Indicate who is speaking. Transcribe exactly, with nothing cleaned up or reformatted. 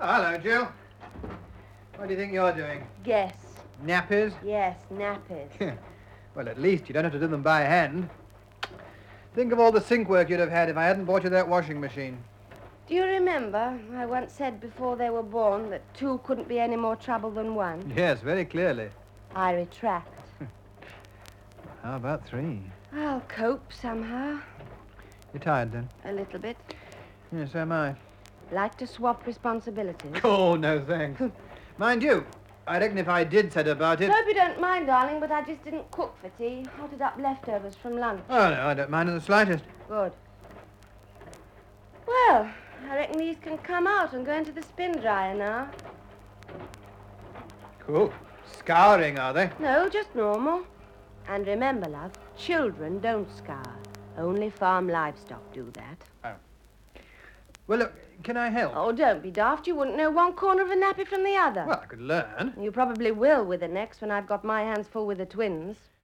Speaker 1: hello, Jill. What do you think you're doing?
Speaker 2: Guess.
Speaker 1: Nappies?
Speaker 2: Yes, nappies.
Speaker 1: Well, at least you don't have to do them by hand. Think of all the sink work you'd have had if I hadn't bought you that washing machine.
Speaker 2: Do you remember I once said before they were born that two couldn't be any more trouble than one?
Speaker 1: Yes, very clearly.
Speaker 2: I retract.
Speaker 1: How about three?
Speaker 2: I'll cope somehow.
Speaker 1: You're tired, then?
Speaker 2: A little bit.
Speaker 1: Yes, so am I.
Speaker 2: Like to swap responsibilities.
Speaker 1: Oh, no, thanks. Mind you, I reckon if I did set about it...
Speaker 2: Hope you don't mind, darling, but I just didn't cook for tea. Hotted up leftovers from lunch.
Speaker 1: Oh, no, I don't mind in the slightest.
Speaker 2: Good. Well, I reckon these can come out and go into the spin dryer now.
Speaker 1: Cool. Scouring, are they?
Speaker 2: No, just normal. And remember, love, children don't scour. Only farm livestock do that.
Speaker 1: Oh. Well, look, can I help?
Speaker 2: Oh, don't be daft. You wouldn't know one corner of a nappy from the other.
Speaker 1: Well, I could learn.
Speaker 2: You probably will with the next when I've got my hands full with the twins.